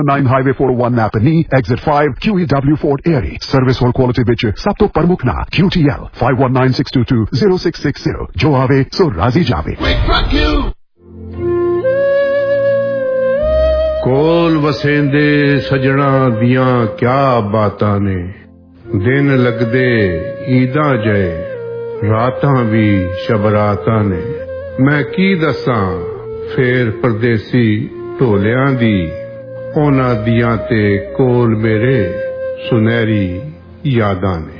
9 Highway 401 Napanee, Exit 5, QEW Fort Erie. Service और quality विच सब तो प्रमुख ना QTL 5196220660 जो आवे सो राजी जावे। कोल वसेंदे सजना दियां क्या बातां ने, दिन लगदे ईदां जय, रातां भी शबरातां ने। मैं की दसां फेर परदेसी ढोलियां दी, ओना दियां ते कोल मेरे सुनहरी यादां ने।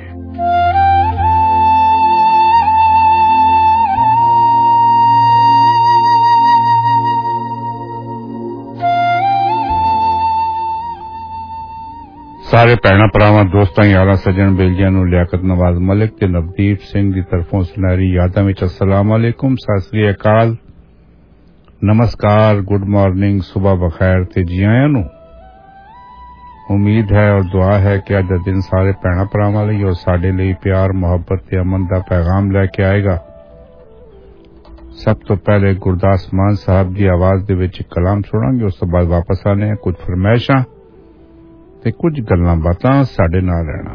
सारे भैणा भरावां दोस्तां यारां सज्जन बेलियां नूं लियाकत नवाज मलिक ते नवदीप सिंह दी तरफों सुनहरी यादां विच अस्सलाम वालेकुम, सत श्री अकाल, नमस्कार, गुड मॉर्निंग, सुबह बखैर ते जी आयां नूं। उम्मीद है और दुआ है कि अज दा दिन सारे भैणा भरावां लई और साडे लई प्यार मोहब्बत ते अमन दा पैगाम लैके आएगा। सब तो पहले गुरदास मान साहब दी आवाज दे विच कलाम सुणांगे, उस तो बाद वापस आने हैं कुछ फरमाइशां ते कुछ गल्लां बातां साडे नाल रहना।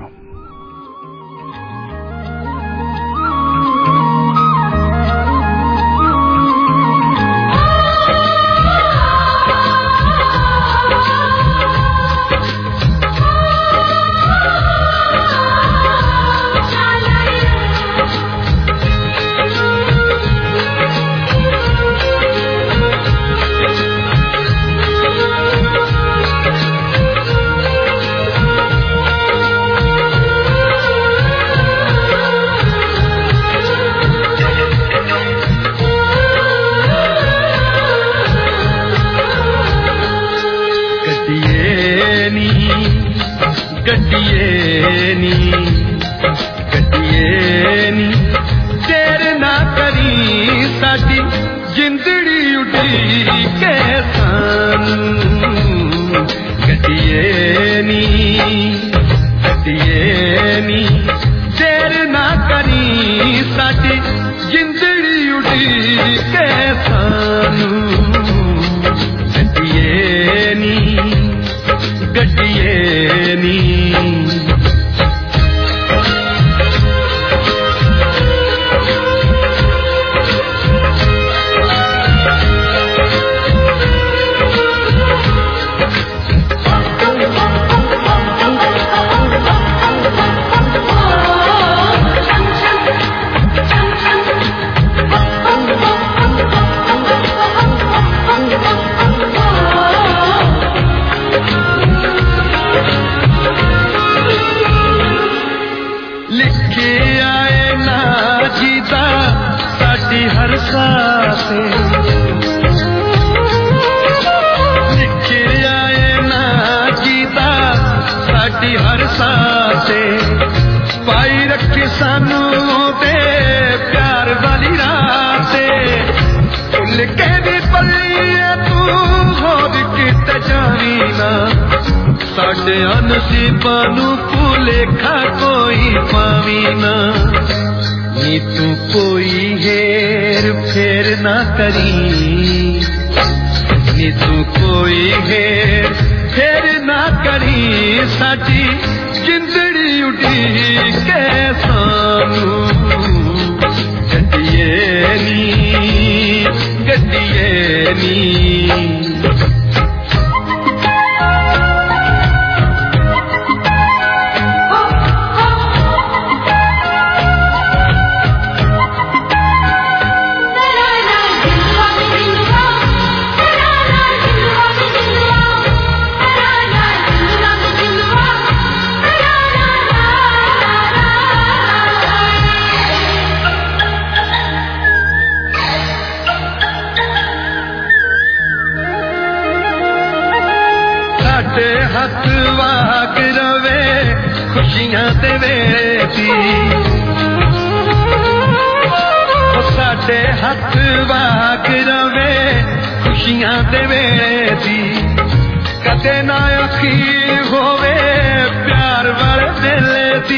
कदे ना अखीर होवे प्यार वाले दिल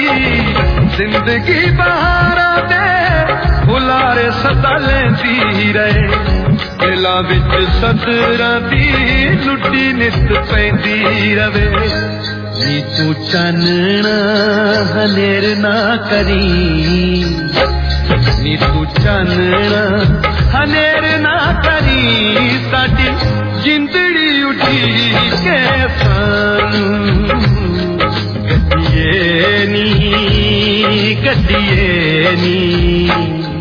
दी जिंदगी बहारा दे फुलारे सदा लेंदी रहे ਦਿਲਾਂ ਵਿੱਚ ਸਦਰਾਂ ਦੀ ਲੁੱਟੀ ਨਿਤ ਪੈਂਦੀ ਰਵੇ ਨੀ ਤੂੰ ਚਾਨਣਾ ਹਨੇਰ ਨਾ ਕਰੀ ਨੀ ਤੂੰ ਚਾਨਣਾ ਹਨੇਰ ਨਾ ਕਰੀ ਸਾਡੀ ਜ਼ਿੰਦੜੀ ਉੱਡੀ ਕੇ ਸਾਨੂੰ ਗੱਡੀਏ ਨੀ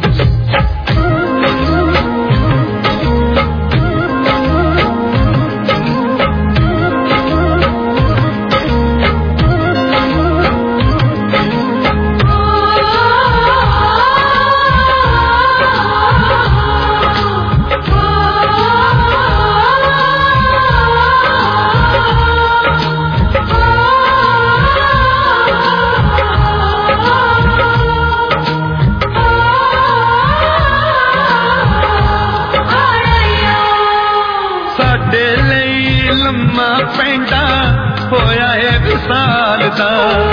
ਹੋਇਆ ਏ ਵਿਸਾਲ ਦਾ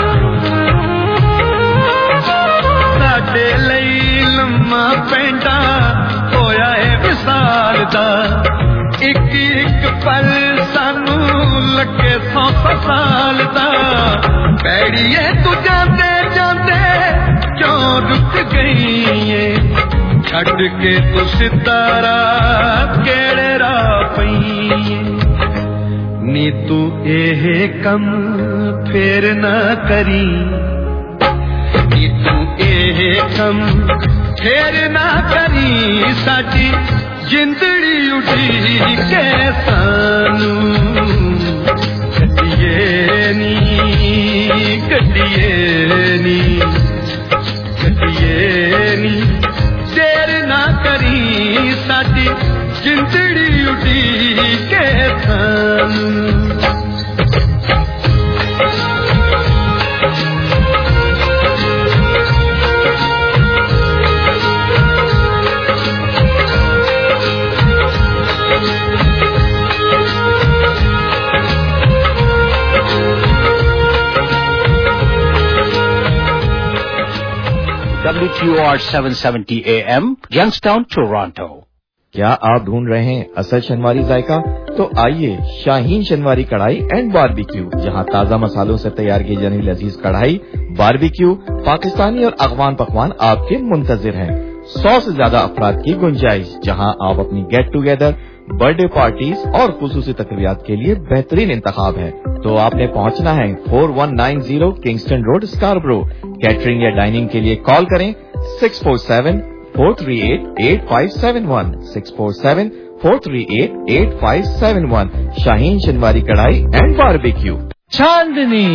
ਸਾਡੇ ਲਈ ਲੰਮਾ ਪੈਂਡਾ ਹੋਇਆ ਏ ਵਿਸਾਲ ਦਾ ਇੱਕ ਇੱਕ ਪਲ ਸਾਨੂੰ ਲੱਗੇ 100 ਸਾਲ ਦਾ ਪੈੜੀਏ ਤੂੰ ਜਾਂਦੇ ਜਾਂਦੇ ਕਿਉਂ ਰੁਕ ਗਈ ਏ ਛੱਡ ਕੇ ਤੂੰ ਸਿਤਾਰਾ ਕਿਹੜੇ ਰਾਹ ਪਈ ਏ ਨੀ ਤੂੰ ਇਹ ਕੰਮ ਫੇਰ ਨਾ ਕਰੀ ਨੀ ਤੂੰ ਇਹ ਕੰਮ ਫੇਰ ਨਾ ਕਰੀ ਸਾਡੀ ਜ਼ਿੰਦੜੀ ਉੱਡੀ ਕੇ ਸਾਨੂੰ ਗੱਡੀਏ ਨੀ ਦੇਰ ਨਾ ਕਰੀ ਸਾਡੀ ਜ਼ਿੰਦੜੀ ਉੱਡੀ ਕੇ ਸਾਨੂੰ WTOR 770 AM, Youngstown, Toronto. क्या आप ढूंढ रहे हैं असल शनवारी जायका? तो आइए शाहीन शनवारी कढ़ाई एंड बारबेक्यू, जहां ताजा मसालों से तैयार की जाने लजीज कढ़ाई, बारबेक्यू, पाकिस्तानी और अफगान पकवान आपके मुंतजिर हैं। 100 से ज्यादा अफराद की गुंजाइश, जहां आप अपनी गेट टुगेदर, बर्थडे पार्टीज और खुसूसी तकरीबात के लिए बेहतरीन इंतखाब है। तो आपने पहुंचना है 4190 किंगस्टन रोड, स्कारब्रो। कैटरिंग या डाइनिंग के लिए कॉल करें 647-438-8571 647-438-8571। Shaheen Shinwari Karahi and barbecue. Chandni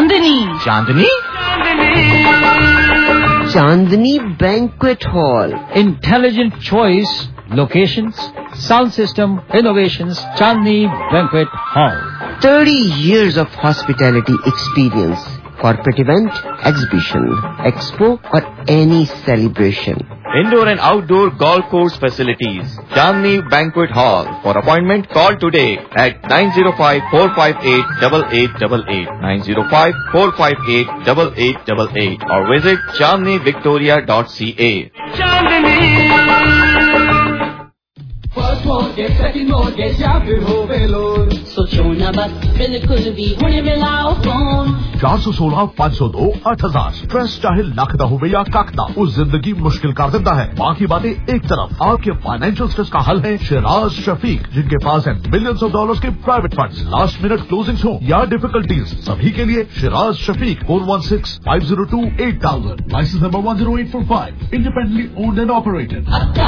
Banquet Hall. Intelligent choice, locations, sound system, innovations. Chandni Banquet Hall. 30 years of hospitality experience. Corporate event, exhibition, expo or any celebration. Indoor and outdoor golf course facilities. Chandni Banquet Hall. For appointment, call today at 905-458-8888, 905-458-8888, or visit chandnivictoria.ca. Chandni. First mortgage, second mortgage, या फिर हो बेलोर, सोचो ना बस बिल्कुल भी होने मिलाओ फोन 416-502-8000। स्ट्रेस चाहे लाख दा हो या काख दा, उस जिंदगी मुश्किल कर देता है। बाकी बातें एक तरफ, आपके फाइनेंशियल स्ट्रेस का हल है शिराज शफीक, जिनके पास है मिलियंस ऑफ डॉलर्स के private funds. Last minute closings हो या डिफिकल्टीज, सभी के लिए Shiraz Shafiq 416-502-8000। Licence number 10845, independently owned and operated.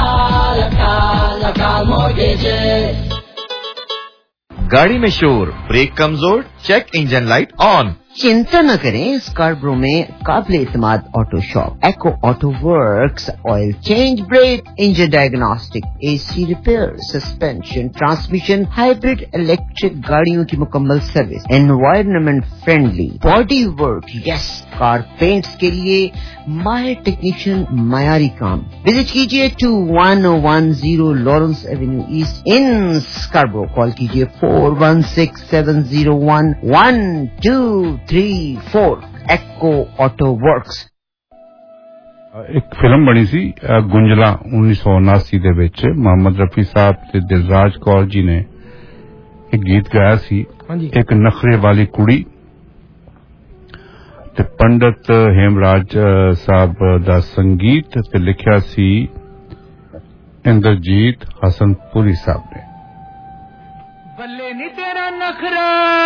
गाड़ी में शोर, ब्रेक कमजोर, चेक इंजन लाइट ऑन। चिंता न करें, स्कारब्रो में काबिल इत्मीनान auto shop Echo auto works, oil change, brake, engine diagnostic, AC repair, suspension, transmission, hybrid electric गाड़ियों की मुकम्मल service, environment friendly, body work, yes, car paints के लिए माहिर टेक्नीशियन, मायारी काम। विजिट कीजिए 2110 Lawrence avenue east in Scarborough. Call कीजिए 416-701-1234। Echo Auto Works. ਇੱਕ ਫਿਲਮ ਬਣੀ ਸੀ ਗੁੰਜਲਾ 1979 ਦੇ ਵਿੱਚ ਮੁਹੰਮਦ ਰਫੀ ਸਾਹਿਬ ਤੇ ਦਿਲਰਾਜ ਕੌਰ ਜੀ ਨੇ ਇੱਕ ਗੀਤ ਗਾਇਆ ਸੀ ਇੱਕ ਨਖਰੇ ਵਾਲੀ ਕੁੜੀ ਤੇ ਪੰਡਤ ਹੇਮਰਾਜ ਸਾਹਿਬ ਦਾ ਸੰਗੀਤ ਤੇ ਲਿਖਿਆ ਸੀ ਇੰਦਰਜੀਤ ਹਸਨਪੁਰੀ ਸਾਹਿਬ ਨੇ ਬੱਲੇ ਨੀ ਤੇਰਾ ਨਖਰਾ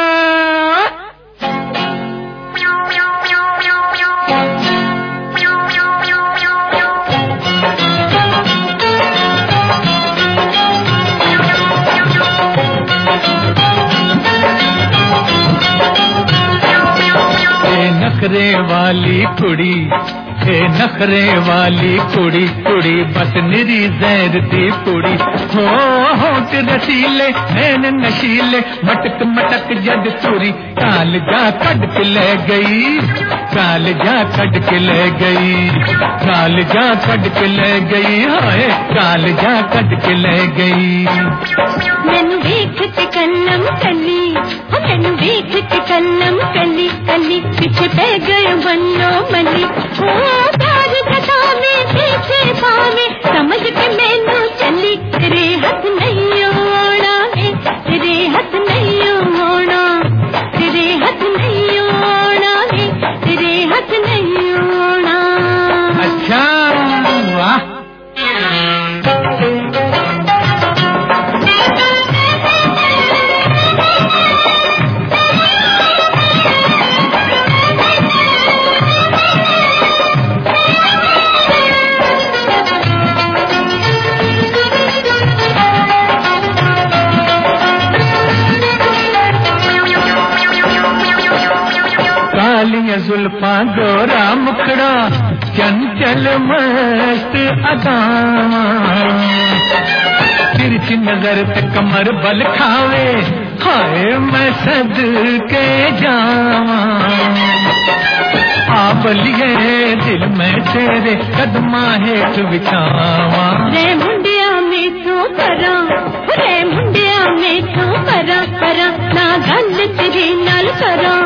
नखरे वाली कुड़ी हे नखरे वाली कुड़ी कुड़ी बस निरी जहर दी कुड़ी हो होठ रसीले नैन नशीले मटक मटक जद तुरी काल जा कट के ले गई काल जा कट के ले गई काल जा कट के ले गई हाय काल जा कट के ले गई मैनू वेख ते कलम कली मैनू वेख ते कलम कली कली पीछे पै गए बन्नो मली हो प्यार कथा में पीछे पावे समझ के मैनू चली तेरे हाथ नहीं होना तेरे हाथ नहीं होना तेरे हाथ नहीं होना तेरे हाथ नहीं होना अच्छा वाह कालियां जुल्फा गोरा मुखड़ा चंचल मस्त अदावा तिरछी नजर ते कमर बल खावे हाय मैं सद के जावा आ बलिए दिल में तेरे कदमा हेठ बिछावा रे मुंडिया में तो करा रे मुंडिया में तो करा करा ना गल तेरे नाल करा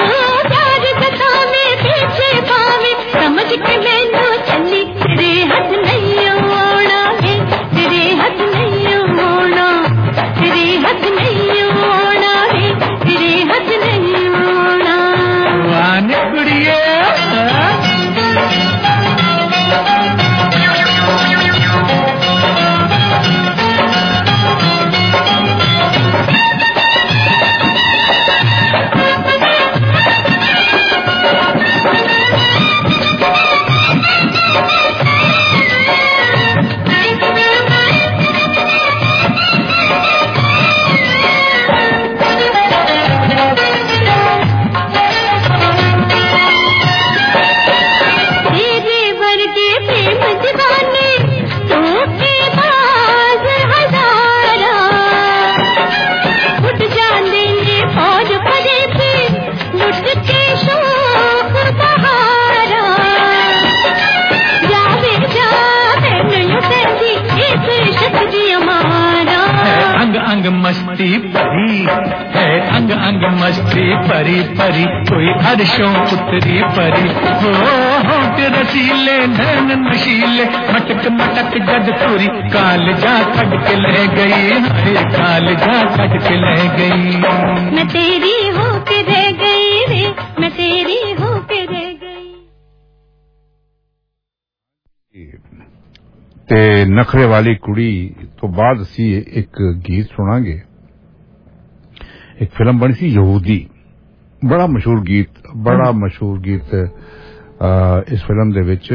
समझ के मैनू चली तेरे हाथ नहीं होना तेरे हाथ नहीं होना तेरे हाथ नहीं होना तेरे हाथ नहीं होना वान कुड़िए अंग मस्ती परी है अंग अंग मस्ती परी परी कोई अर्शों उतरी परी हो होठ रसीले नैन नशीले मटक मटक जद तुरी काल जा कट के ले गई हरे काल जा कट के ले गई मैं तेरी हो के रह गई रे मैं तेरी हो के रह गई ਤੇ ਨਖਰੇ ਵਾਲੀ ਕੁੜੀ ਤੋਂ ਬਾਅਦ ਅਸੀਂ ਇੱਕ ਗੀਤ ਸੁਣਾਂਗੇ ਇੱਕ ਫਿਲਮ ਬਣੀ ਸੀ ਯਹੂਦੀ ਬੜਾ ਮਸ਼ਹੂਰ ਗੀਤ ਇਸ ਫਿਲਮ ਦੇ ਵਿੱਚ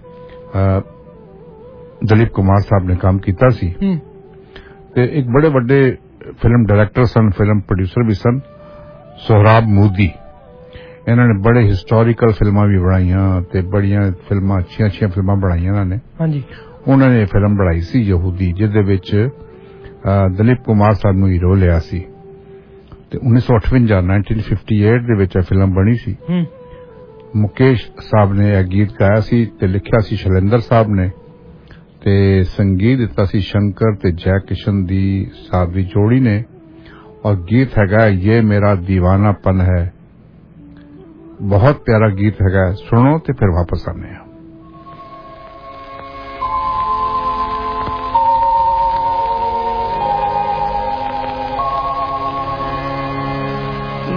ਦਲੀਪ ਕੁਮਾਰ ਸਾਹਿਬ ਨੇ ਕੰਮ ਕੀਤਾ ਸੀ ਤੇ ਇੱਕ ਬੜੇ ਵੱਡੇ ਫਿਲਮ ਡਾਇਰੈਕਟਰ ਸਨ ਫਿਲਮ ਪ੍ਰੋਡਿਊਸਰ ਵੀ ਸਨ सोहराब मोदी इन्होंने बड़े हिस्टोरिकल फिल्मां भी बनाईयां ते बड़ियां फिल्मां अच्छियां फिल्मां बनाईयां इन्होंने हां जी उन्होंने फिल्म बनाई सी यहूदी जिहदे विच दलीप कुमार साहब नूं हीरो लिया सी ते 1958 दे विच फिल्म बनी सी मुकेश साहब ने यह गीत गाया सी ते लिखिया सी शैलेंद्र साहब ने ते संगीत दिता सी शंकर ते जय किशन दी साहब दी जोड़ी ने और गीत हैगा ये मेरा दीवानापन है बहुत प्यारा गीत हैगा सुनो ते फिर वापस आने हैं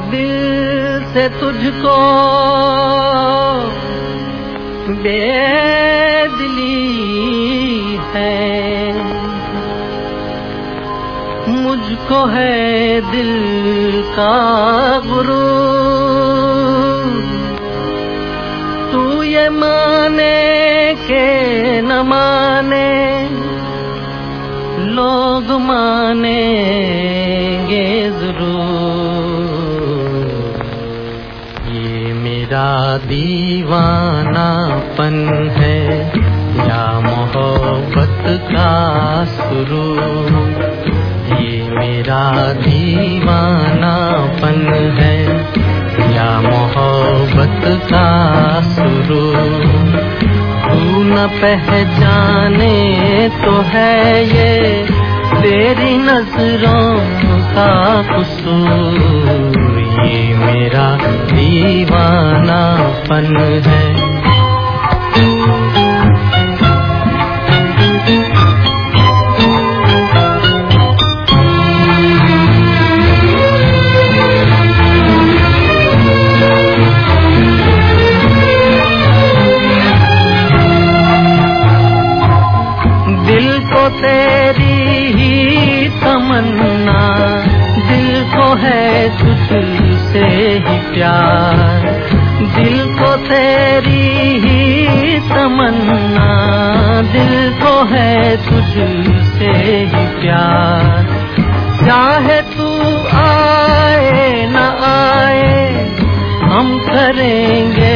दिल से तुझको बेदिली है, मुझको है दिल का गुरूर। तू ये माने के न माने, लोग मानेंगे जरूर। ये मेरा दीवानापन है या मोहब्बत का सुरूर। ये मेरा दीवानापन है या मोहब्बत का सुरूर। तू न पहचाने तो है ये तेरी नजरों का कसूर। ये मेरा दीवानापन है। तेरी ही तमन्ना, दिल को है तुझसे ही प्यार। दिल को तेरी ही तमन्ना, दिल को है तुझसे ही प्यार। चाहे तू आए न आए, हम करेंगे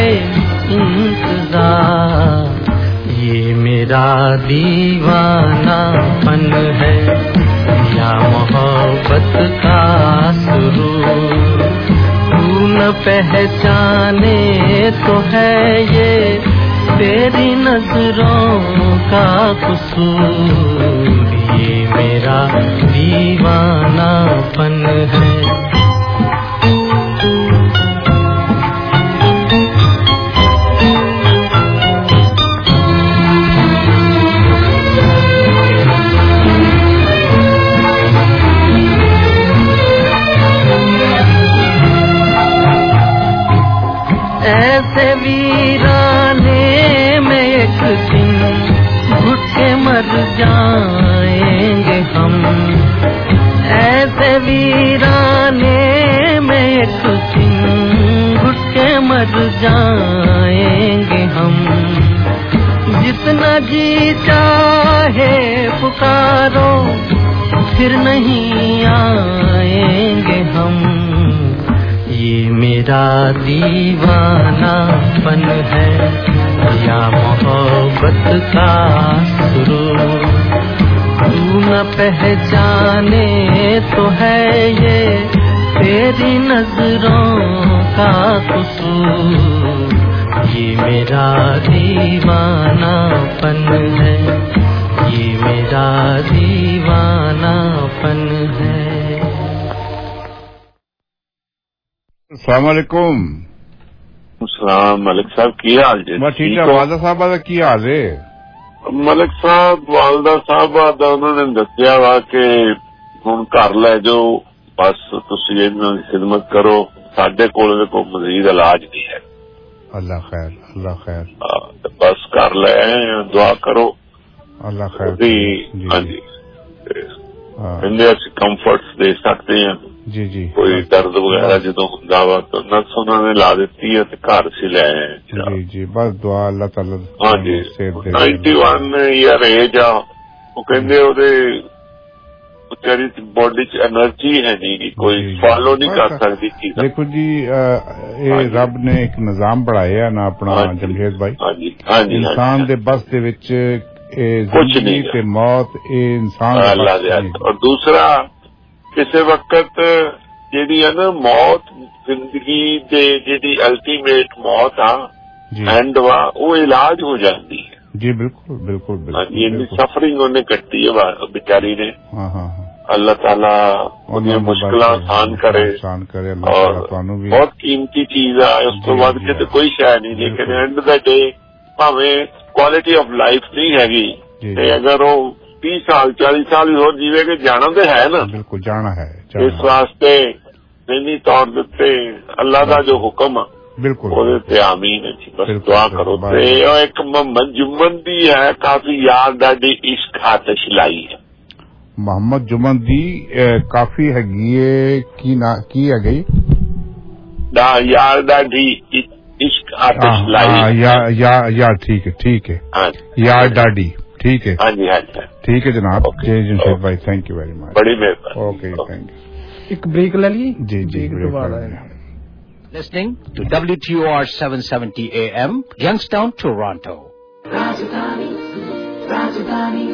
इंतजार। ये मेरा दीवानापन है या मोहब्बत का सुरूर। तू न पहचाने तो है ये तेरी नजरों का कसूर। ये मेरा दीवानापन है। ऐसे वीराने में एक दिन घुट के मर जाएंगे हम। ऐसे वीराने में एक दिन घुट के मर जाएंगे हम। जितना जी चाहे पुकारो, फिर नहीं आएंगे हम। ये मेरा दीवानापन है या मोहब्बत का सुरूर। तू न पहचाने तो है ये तेरी नजरों का कसूर। ये मेरा दीवानापन है, ये मेरा दीवानापन है। अस्सलाम वालेकुम। सलाम मलिक साहब, की हाल जी? मैं ठीक है। वालदा साहब का की हाल है? मलिक साहब वालदा साहब ਦਾ ਉਹਨਾਂ ਨੇ ਦੱਸਿਆ ਵਾ ਕਿ ਹੁਣ ਘਰ ਲੈ ਜਾਓ, ਬਸ ਤੁਸੀਂ ਇਹਨਾਂ ਦੀ ਖਿਦਮਤ ਕਰੋ, ਸਾਡੇ ਕੋਲ ਕੋਈ ਮਜ਼ੀਦ ਇਲਾਜ ਨਹੀਂ ਹੈ। अल्लाह खैर, अल्लाह खैर। बस कर ले, दुआ करो, अल्लाह खैर। हाँ जी, कहते ਅਸੀਂ ਕੰਫਰਟਸ ਦੇ ਸਕਦੇ ਹਾਂ। जी जी। कोई दर्द वगैरह जो ਹੁੰਦਾ ਵਾ तो नर्स उन्होंने ला देती है तो घर से ले आए। जी जी, बस दुआ अल्लाह ताला। हाँ जी, 91 ईयर एज आ। वो कहते ਉਹਦੇ बेचारी बॉडी च एनर्जी है नहीं, कोई फॉलो नहीं कर सकती चीज़। देखो जी, ये रब ने एक निजाम बनाया ना अपना जमशेद भाई। इंसान दे बस दे विच कुछ नहीं ते मौत इंसान अल्लाह दे। और दूसरा किसी वक्त जेडी है ना मौत जिंदगी दे जेडी अल्टीमेट मौत आ एंड वा वो इलाज हो जाती है। जी बिल्कुल बिल्कुल बिल्कुल। ये सफरिंग उन्हें कट्टी है बेचारी ने। अल्लाह ताला उन्हें मुश्किल आसान करे। और बहुत कीमती चीज है, उस तो बाद के तो कोई शायद नहीं। लेकिन एंड द डे भावें क्वालिटी ऑफ लाइफ नहीं हैगी, अगर वो 30 साल 40 साल और जीवे के जाना तो है ना। बिल्कुल जाना है। इस वास्ते नहीं तौर दिते अल्लाह का जो हुक्म आ बिल्कुल ਉਹਦੇ ਤੇ ਆਮੀਨ है जी बस दुआ करो ते एक मोहम्मद जुम्मन दी है काफी यार दादी इश्क आतिश लाई है मोहम्मद जुम्मन दी काफी हैगी की है गई यार दादी इश्क आतिश लाई यार ठीक है यार दादी ठीक है हाँ जी ठीक है जनाब जय जमशेद भाई थैंक यू वेरी मच बड़ी मेहरबानी ओके थैंक यू एक ब्रेक ले लिए जी दोबारा Listening to WTOR 770 AM, Youngstown, Toronto. राजधानी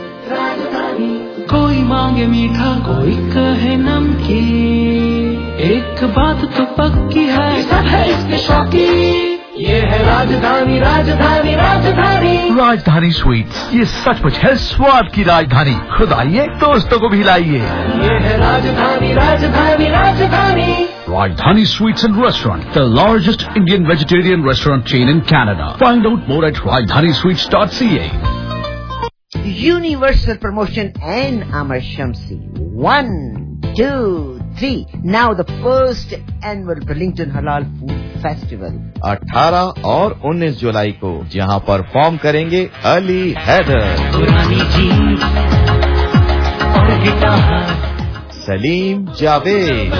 कोई मांगे मीठा कोई कहे नमकीन एक बात तो पक्की है सब है इसके शौकीन ये है राजधानी राजधानी स्वीट्स ये सचमुच है स्वाद की राजधानी खुद आइए दोस्तों को भी लाइए ये है राजधानी Rajdhani Sweets and Restaurant, the largest Indian vegetarian restaurant chain in Canada. Find out more at rajdhanisweets.ca. Universal Promotion and Amar Shamsi. 1, 2, 3. Now the first annual Burlington Halal Food Festival. 18 और 19 जुलाई को जहां परफॉर्म करेंगे अली हैदर, पुरानी जीत और guitar, Salim Javed.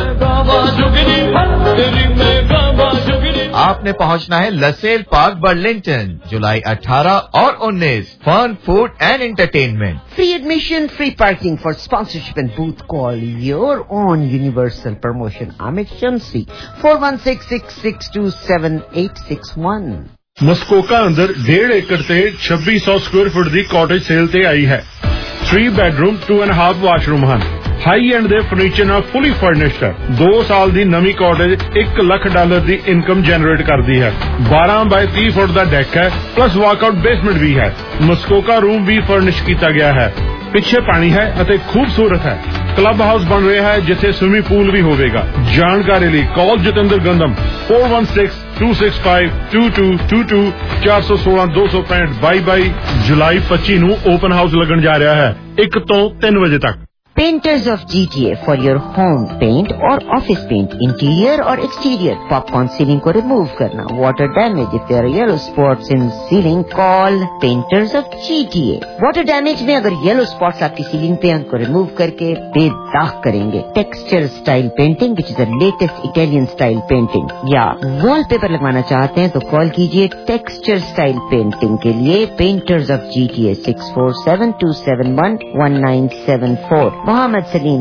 आपने पहुंचना है लसेल park Burlington जुलाई 18 और 19। Fun food and entertainment, Free admission, free parking. For sponsorship and booth, call your own Universal Promotion. Amit Shamsi, 4166627861. Muskoka अंदर 1.5 एकड़ ते 2600 स्क्वायर फुट दी कॉटेज सेल ते आई है। 3 बेडरूम 2.5 वाशरूम ਹਨ। हाई एंड दे फर्नीचर ਨਾਲ ਫੁੱਲੀ ਫਰਨਿਸ਼ਡ ਹੈ। 2 ਸਾਲ ਦੀ ਨਵੀਂ ਕਾਟੇਜ $1 ਲੱਖ ਦੀ ਇਨਕਮ ਜਨਰੇਟ ਕਰਦੀ ਹੈ। 12 ਬਾਈ 30 ਫੁੱਟ ਦਾ ਡੈਕ ਹੈ ਪਲੱਸ ਵਾਕਆਊਟ ਬੇਸਮੈਂਟ ਵੀ ਹੈ। ਮਸਕੋਕਾ ਰੂਮ ਵੀ ਫਰਨਿਸ਼ ਕੀਤਾ ਗਿਆ ਹੈ। ਪਿੱਛੇ ਪਾਣੀ ਹੈ ਅਤੇ ਖੂਬਸੂਰਤ ਹੈ। क्लब हाउस बन रहा है जिसे स्विमिंग पूल भी होगा। जानकारी लिए कॉल जितेंद्र गंदम 4162652222 416 265 जुलाई 25 ਨੂੰ ओपन हाउस लगन जा रहा है 1 ਤੋਂ 3 बजे तक। Painters of GTA for your home paint or office paint, interior or exterior. Popcorn ceiling को remove करना, water damage if there are yellow spots in ceiling, call Painters of GTA. Water damage में अगर yellow spots आपकी ceiling पे उनको remove करके बेदाग करेंगे। Texture style painting which is the latest Italian style painting, या wallpaper लगवाना चाहते हैं तो कॉल कीजिए Texture style painting के लिए Painters of GTA 6472711974. Mohammad Salim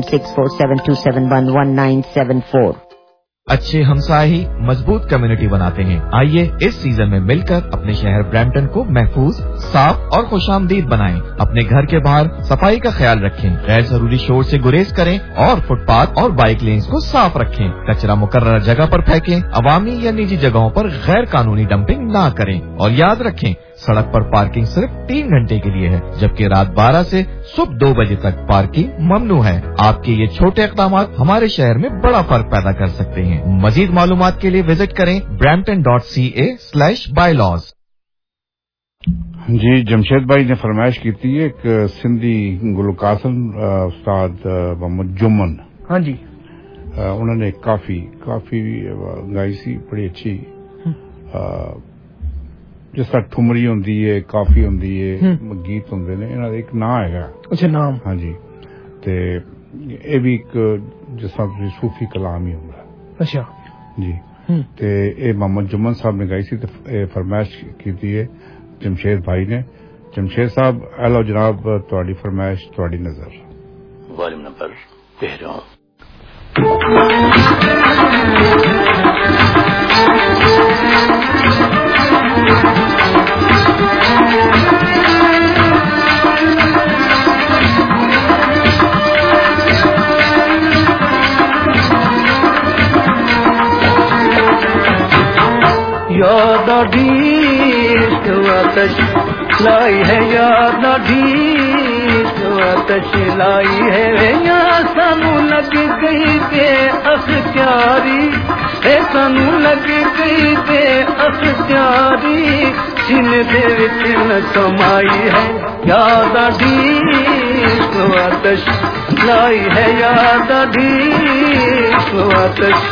6472711974। अच्छे हमसाही मजबूत कम्युनिटी बनाते हैं। आइए इस सीजन में मिलकर अपने शहर ब्रैम्पटन को महफूज, साफ और खुशामदीद बनाएं। अपने घर के बाहर सफाई का ख्याल रखें, गैर जरूरी शोर से गुरेज करें और फुटपाथ और बाइक लेन्स को साफ रखें। कचरा मुकर्रर जगह पर फेंकें, अवामी या निजी जगहों पर गैर कानूनी डंपिंग ना करें। और याद रखें, सड़क पर पार्किंग सिर्फ 3 घंटे के लिए है, जबकि रात 12 से सुबह 2 बजे तक पार्किंग ममनू है। आपके ये छोटे इक़दाम हमारे शहर में बड़ा फर्क पैदा कर सकते हैं। मजीद मालूमात के लिए विजिट करें brampton.ca/bylaws। जी जमशेद भाई ने फरमाइश की थी एक सिंधी गुलकासन उस्ताद मोहम्मद जुम्मन। हाँ जी उन्होंने काफी गाई सी बड़ी अच्छी जिस तरह ठुमरी होंदी है, काफी होंदी है, गीत होंदे ने, इन्हां दा एक नाम हैगा। अच्छा नाम? हाँ जी ते ये भी एक जिस तरह सूफी कलाम ही होंदा। अच्छा जी ते ये मोहम्मद जुम्मन साहब ने गाई सी ते फरमाइश की थी है जमशेद भाई ने। जमशेद साहब हेलो जनाब, तुहाडी फरमाइश तुहाडी नजर। Volume number 13। याद आतश लाई है, याद आतश लाई है या सानू लग गई ते अख्तियारी सानू लग गई ते अख्तियारी सीने दे विच न समाई है याद दी आतश लाई है याद दी आतश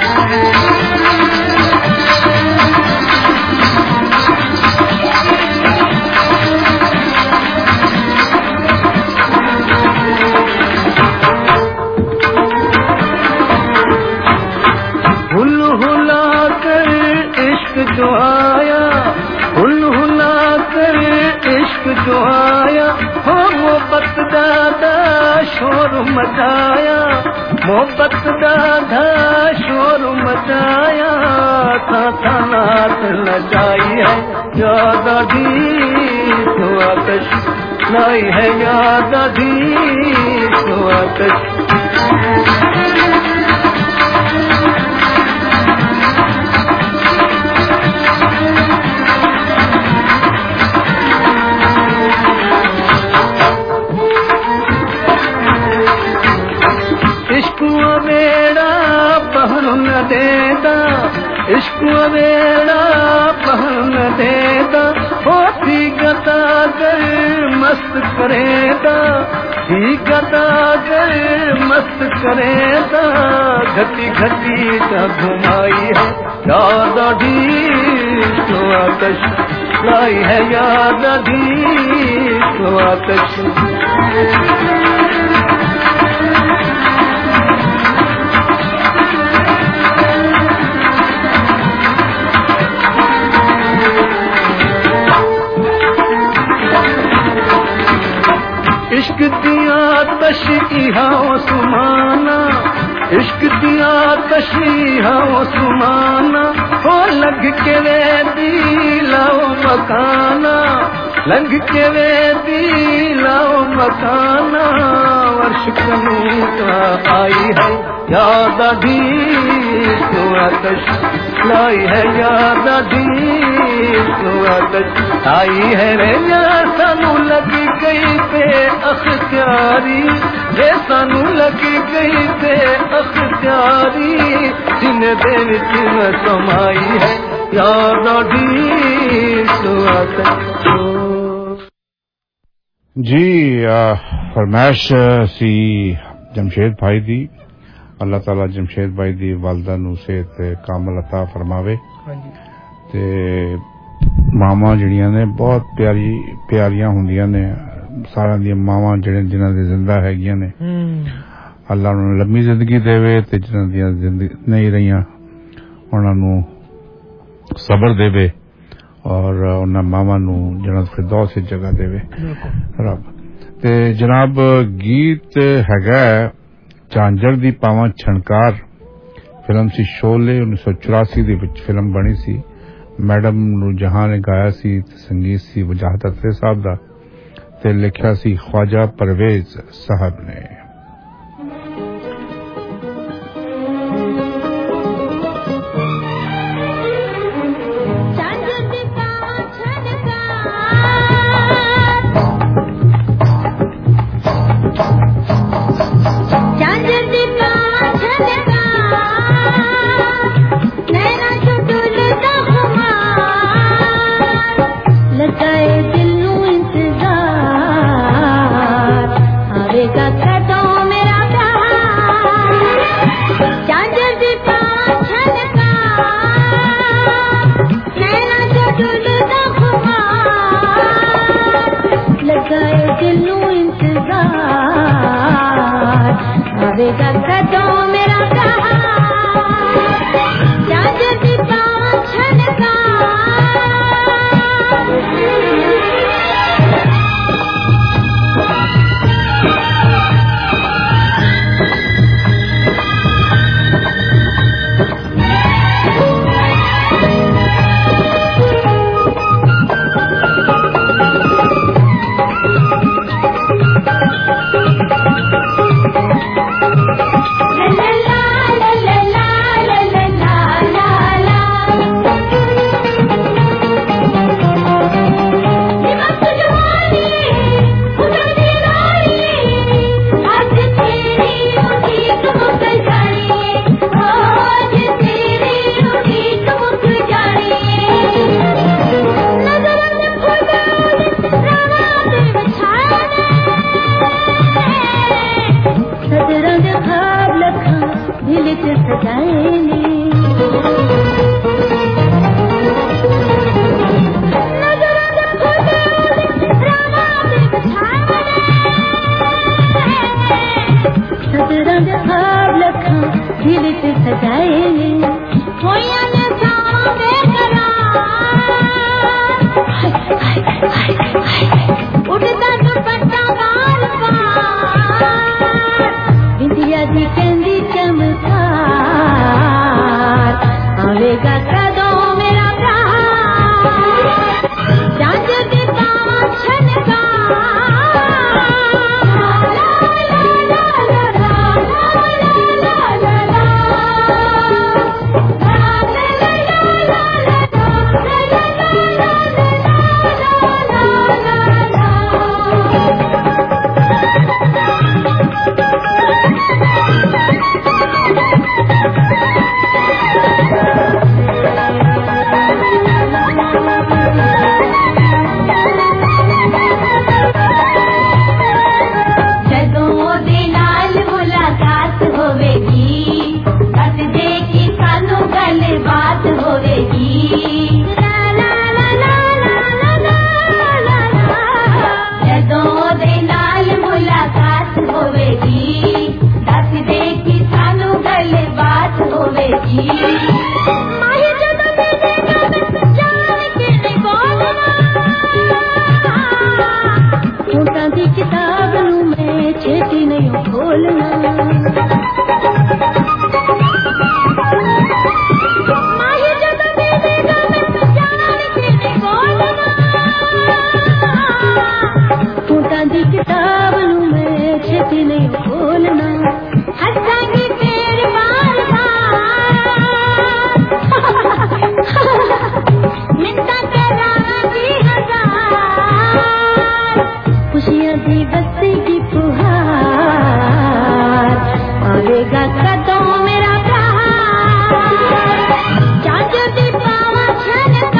जो आया हुला कर इश्क जो आया हो मोहब्बत दादा शोर मचाया मोहब्बत दादा शोर मचाया था नाथ लजाई है याद दी तो आतश लाई है याद दी तो आतश देदा इश्क मेरा पहन देदा होती गता कर मस्त करेदा ही गता कर मस्त करेदा घटी घटी का घुमाई है याद दी तो आतश लाई है याद दी तो आतश इश्क दिया तशीहा सुमाना इश्क दिया तशीहा सुमाना हो लग के वे दिलाओ मकाना लग के वे दिलाओ मकाना वर्ष कनूता आई है याद दी तो आतश लाई है याद दी तो आतश आई है रे या सानू लगी गई ते अख्तियारी रे सानू लगी गई ते अख्तियारी जिन्हें दे विच न समाई है याद दी तो आतश जी फरमाइश सी जमशेद भाई दी अल्लाह ताला जमशेद भाई दी वालदा नू सेहत कामल अता फरमावे ते मामा जड़ियां ने बहुत प्यारियां हुंदियां ने सारा दी मामा जड़े जिन्हां दे जिंदा हैगियां ने अल्लाह उन्हां लंबी जिंदगी देवे ते जिन्हां दी जिंदगी नहीं रहियां उन्हां नू सबर देवे और उन्हां मामा नू जन्नत फिरदौस च जगह देवे रब ते जनाब गीत हैगा झांझर दी पावां छणकार फिल्म सी शोले 1984 दे विच फिल्म बनी सी मैडम नूरजहां ने गाया सी संगीत सी वजाहत अतरे साहब दा ते लिखिया सी ख्वाजा परवेज साहब ने आवेगा कदों मेरा प्यार जांच देता छनका किताब लूं मैं छेती नहीं खोलना माही जब देगा मैं जान के नहीं बोलना टूटा दी किताब लूं मैं छेती नहीं खोलना हंसांगी तेरे बाल मिन्नत करांगी हजार खुशियाँ दी बस्ती की फुहार आवेगा कदों मेरा प्यार जांच दी पावा छनका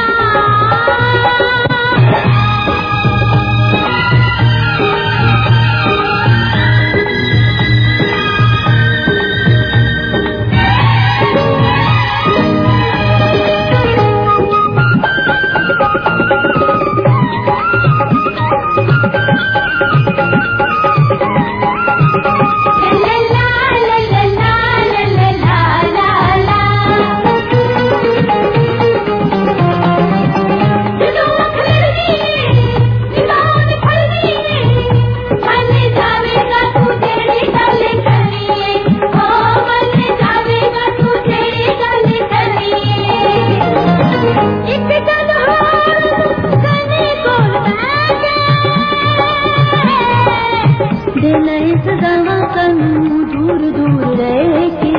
दूर दूर रह के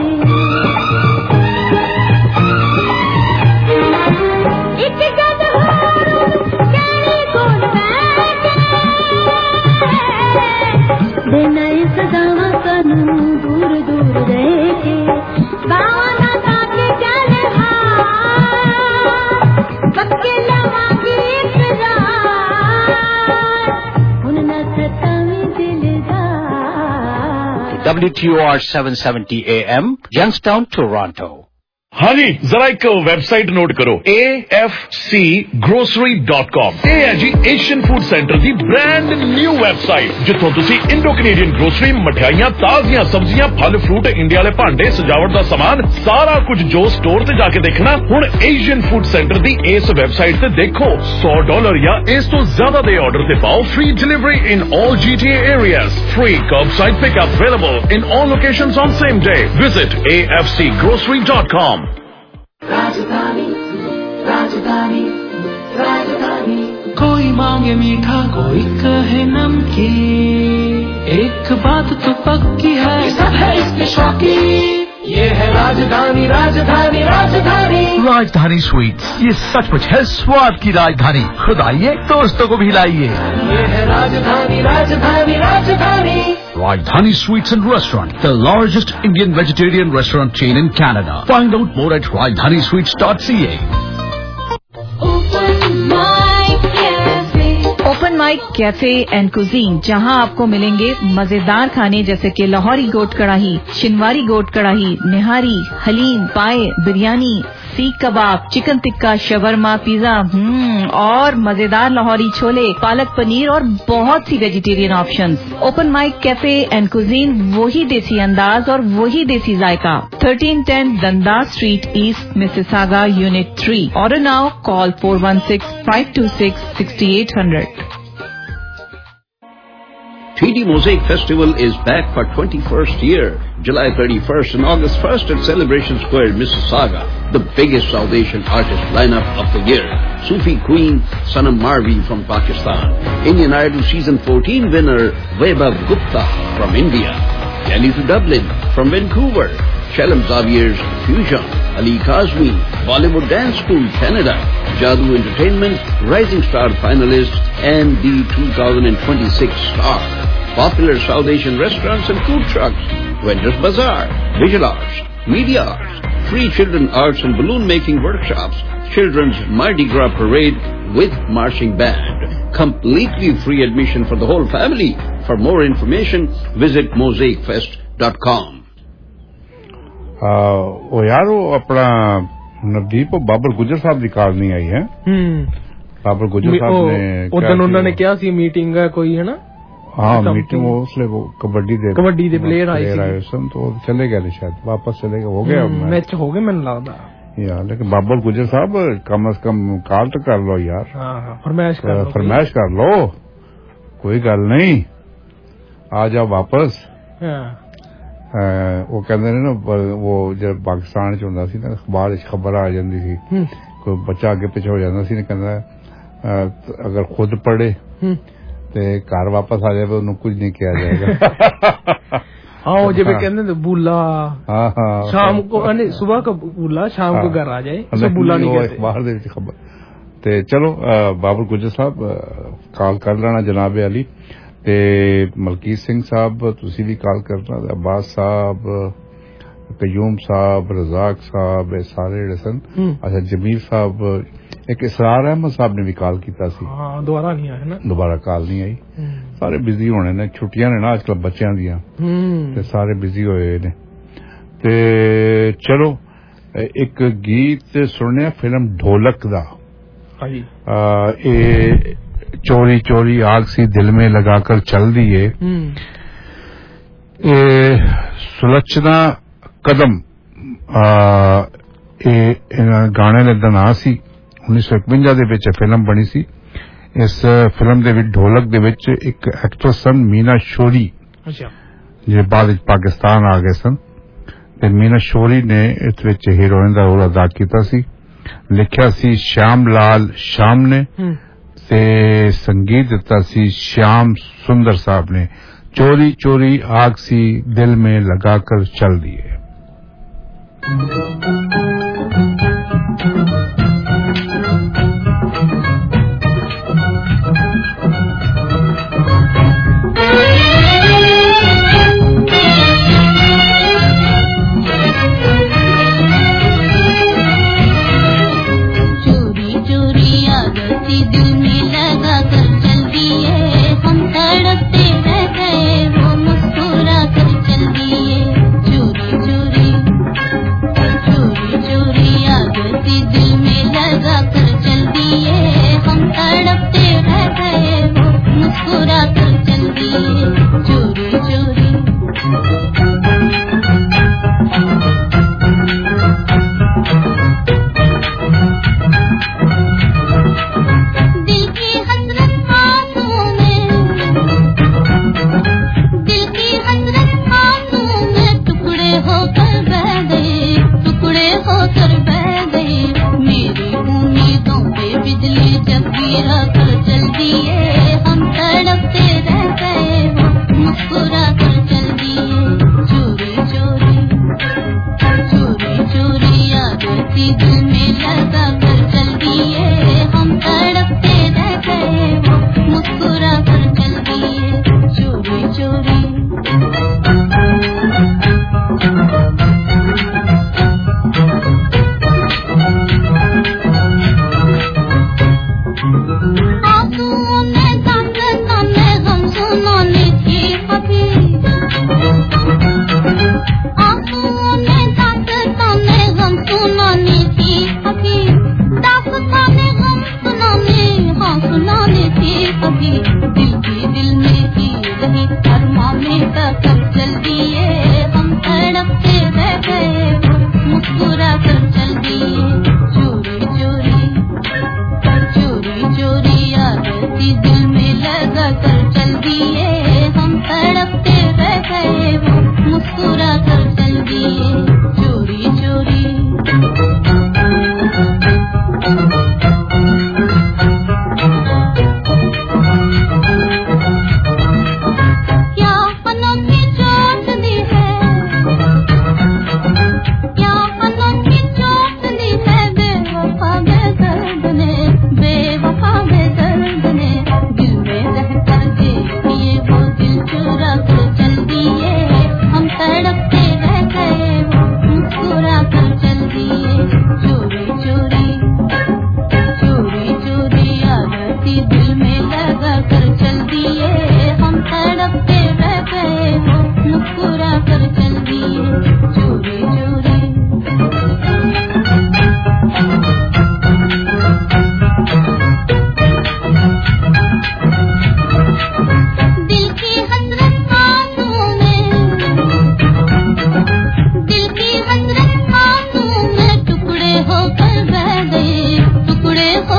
एक गद कहने कौन देना इस दावा करूं दूर दूर रह के बावना ताके जाने पक्के लवांगी इकरार उन न सतावी दिलदार WTOR 770 AM, Youngstown, Toronto. हाँ जी, जरा एक वेबसाइट नोट करो afcgrocery.com। ਇਹ ਹੈ ਜੀ ਏਸ਼ੀਅਨ ਫੂਡ ਸੈਂਟਰ ਦੀ ਬ੍ਰਾਂਡ ਨਿਊ ਵੈਬਸਾਈਟ ਜਿੱਥੋਂ ਤੁਸੀਂ ਇੰਡੋ ਕੈਨੇਡੀਅਨ ਗਰੋਸਰੀ, ਮਠਿਆਈਆਂ, ਤਾਜ਼ੀਆਂ ਸਬਜ਼ੀਆਂ, ਫਲ ਫਰੂਟ, ਇੰਡੀਆ ਵਾਲੇ ਭਾਂਡੇ, ਸਜਾਵਟ ਦਾ ਸਮਾਨ, ਸਾਰਾ ਕੁਝ ਜੋ ਸਟੋਰ ਤੇ ਜਾ ਕੇ ਦੇਖਣਾ ਹੁਣ ਏਸ਼ੀਅਨ ਫੂਡ ਸੈਂਟਰ ਦੀ ਇਸ ਵੈਬਸਾਈਟ ਤੇ ਦੇਖੋ। $100 ਜਾਂ ਇਸ ਤੋਂ ਜ਼ਿਆਦਾ ਦੇ ਆਰਡਰ ਤੇ ਪਾਓ free delivery in all GTA areas, free curbside pickup available in all locations on same day. Visit afcgrocery.com। राजधानी राजधानी राजधानी कोई मांगे मीठा कोई कहे नमकीन एक बात तो पक्की है सब है इसके शौकीन ये है राजधानी राजधानी राजधानी राजधानी स्वीट्स, ये सचमुच है स्वाद की राजधानी। खुद आइए, दोस्तों को भी लाइए। ये है राजधानी राजधानी राजधानी Rajdhani Sweets and Restaurant, the largest Indian vegetarian restaurant chain in Canada. Find out more at rajdhanisweets.ca. Open mic cafe and cuisine, जहां आपको मिलेंगे मजेदार खाने जैसे कि लाहौरी गोट कढ़ाई, शिनवारी गोट कढ़ाई, निहारी, haleem, paya, biryani, seekh kebab, chicken tikka, shawarma, pizza और मजेदार लाहौरी छोले, पालक पनीर और बहुत सी vegetarian options. Open mic cafe and cuisine, वही देसी अंदाज और वही देसी जायका। 1310 Dundas Street East, Mississauga, Unit 3. Order now. Call 416-526-6800. TD Mosaic Festival is back for 21st year, July 31st and August 1st at Celebration Square, Mississauga, the biggest South Asian artist lineup of the year. Sufi Queen Sanam Marvi from Pakistan, Indian Idol Season 14 winner Vaibhav Gupta from India, Delhi to Dublin from Vancouver, Shalom Xavier's Fusion, Ali Kazmi, Bollywood Dance School, Canada, Jadoo Entertainment, Rising Star finalist and the 2026 star. Popular South Asian restaurants and food trucks, Vendors Bazaar, Visual Arts, Media Arts, free children arts and balloon making workshops, children's Mardi Gras parade with marching band. Completely free admission for the whole family. For more information, visit mosaicfest.com. ਉਹ ਯਾਰ ਉਹ ਆਪਣਾ ਨਵਦੀਪ ਬਾਬਰ ਗੁੱਜਰ ਸਾਹਿਬ ਦੀ ਕਾਲ ਨਹੀਂ ਆਈ ਹੈ ਬਾਬਰ ਗੁੱਜਰ ਸਾਹਿਬ ਨੇ ਉਦੋਂ ਉਹਨਾਂ ਨੇ ਕਿਹਾ ਸੀ ਮੀਟਿੰਗ ਹੈ ਕੋਈ ਹੈ ਨਾ हाँ मीटिंग वो उसलिए वो कबड्डी दे प्लेयर आए सन तो चले गए शायद वापस चले गए हो गया मैच हो गए मैंने लगता यार लेकिन बाबर गुजर साहब कम से कम कॉल तो कर लो यार फरमाइश कर लो कोई गल नहीं आ जाओ वापस वो कहते ने ना वो जब पाकिस्तान च हुंदा सी ना अखबार च खबर आ जांदी सी कोई बच्चा आगे पीछे हो जांदा सी ना कहंदा अगर खुद पढ़े ते घर वापस आ जाए उन्हें कुछ नहीं किया जाएगा हाँ वो जब कहते हैं बूला शाम को सुबह का बूला शाम को घर आ जाए तो बूला नहीं कहते बाहर दे खबर ते चलो बाबर गुजर साहब कॉल कर लेना जनाब अली ते मलकीत सिंह साहब तुसी भी कॉल करना अब्बास साहब कयूम साहब रजाक साहब सारे जेडे सन अच्छा जमीर साहब एक इसरार अहमद साहब ने भी कॉल किया सी दोबारा नहीं आया ना दोबारा कॉल नहीं आई सारे बिजी होने ने छुट्टियां ने ना आजकल बच्चों दियां ते सारे बिजी होए ने ते चलो एक गीत सुनने फिल्म ढोलक दा ए चोरी चोरी आग सी दिल में लगाकर चल दिए सुलक्षणा कदम गाने का नाम सी 1951 ਦੇ ਵਿੱਚ ਫਿਲਮ ਬਣੀ ਸੀ ਇਸ ਫਿਲਮ ਦੇ ਵਿੱਚ ਢੋਲਕ ਦੇ ਵਿੱਚ ਇੱਕ ਐਕਟਰਸ ਸਨ ਮੀਨਾ ਸ਼ੋਰੀ ਅੱਛਾ ਜਿਹੜੇ ਬਾਅਦ ਵਿੱਚ ਪਾਕਿਸਤਾਨ ਆ ਗਏ ਸਨ ਤੇ ਮੀਨਾ ਸ਼ੋਰੀ ਨੇ ਇਸ ਵਿੱਚ ਹੀਰੋਇਨ ਦਾ ਰੋਲ ਅਦਾ ਕੀਤਾ ਸੀ ਲਿਖਿਆ ਸੀ ਸ਼ਾਮ ਲਾਲ ਸ਼ਾਮ ਨੇ ਤੇ ਸੰਗੀਤ ਦਿੱਤਾ ਸੀ श्याम सुंदर साहब ने चोरी चोरी आग सी दिल में लगाकर चल दिए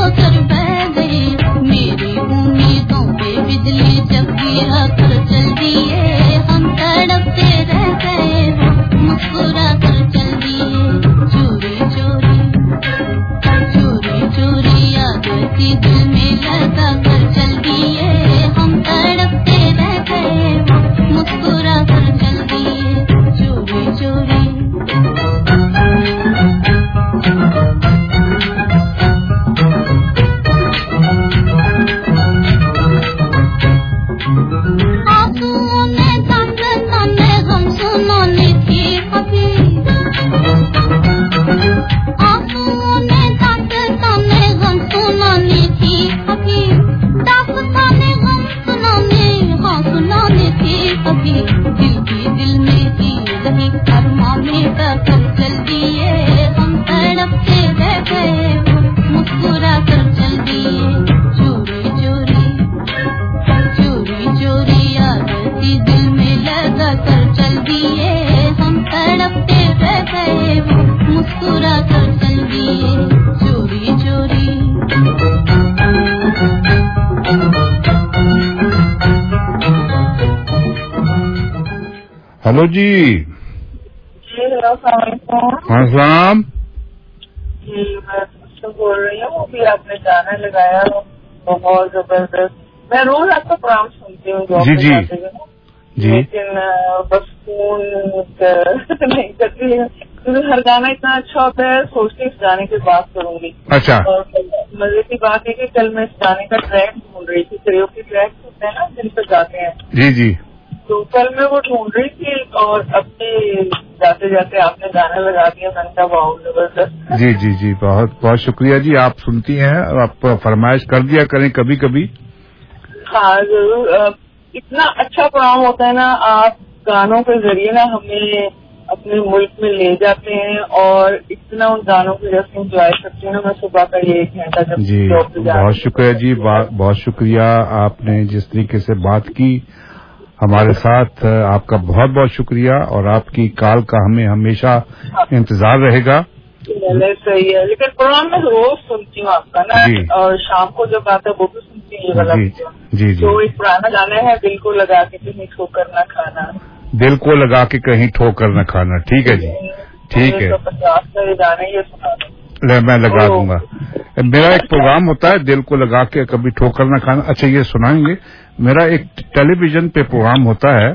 कर बह गए, मेरी उम्मीदों पे बिजली जब गिरा कर चल दिए, हम तड़पते रह गए, मुस्कुरा कर चल दिए, चोरी चोरी चोरी चोरी यादें सी दिल में लगा कर चल दिए, हम तड़पते रह गए, मुस्कुरा कर चल दिए, चोरी चोरी। आंसुओं ने ताने ताने हम सुनानी थी अभी, आंसुओं ने ताने ताने हम सुनानी थी अभी, दास्ताने हम सुनाने थी अभी, दिल की दिल में ही रही अरमां में कर चल दिए, हम तड़पते रह गए, मुस्कुरा कर चल दिए, चोरी चोरी चोरी चोरी यादें सी दिल में लगा कर चल दिए, हम तड़पते रह गए, मुस्कुरा कर चल दिए, चोरी चोरी। हेलो जी। हेलो सलाम। जी मैं तुमसे बोल रही हूँ, अभी आपने गाना लगाया बहुत जबरदस्त, मैं रोज आपका प्रोग्राम सुनती हूँ जी जी जी, लेकिन बस फोन नहीं करती है क्योंकि हर गाना इतना अच्छा होता है, सोचती इस गाने की बात करूंगी। अच्छा। और मजे की बात है कि कल मैं इस गाने का ट्रैक ढूंढ रही थी, करियोकी ट्रैक होते हैं ना जिन पर गाते हैं, जी जी, तो कल मैं वो ढूंढ रही थी और अपने जाते जाते आपने गाना लगा दिया, मैंने कहा वाह जबरदस्त। जी जी जी, बहुत बहुत शुक्रिया जी, आप सुनती हैं और आप फरमाइश कर दिया करें कभी कभी। हाँ जरूर, इतना अच्छा प्रोग्राम होता है ना, आप गानों के जरिए ना हमें अपने मुल्क में ले जाते हैं और इतना उन गानों को जैसे एंजॉय करती हूँ ना मैं सुबह का ये 1 घंटा जब जी, बहुत शुक्रिया जी, बहुत शुक्रिया, आपने जिस तरीके से बात की हमारे साथ, आपका बहुत बहुत शुक्रिया और आपकी कॉल का हमें हमेशा इंतजार रहेगा। सही है, लेकिन प्रोग्राम में रोज सुनती हूँ आपका ना, और शाम को जब आता है वो भी सुनती हूँ ये वाला। जी जी, तो एक पुराना गाना है, दिल को लगा के कहीं ठोकर न खाना, दिल को लगा के कहीं ठोकर न खाना, ठीक है जी, ठीक है, 50 का ये गाना ये सुना दो। मैं लगा दूंगा। मेरा एक प्रोग्राम होता है दिल को लगा के कभी ठोकर न खाना, अच्छा ये सुनाएंगे। मेरा एक टेलीविजन पे प्रोग्राम होता है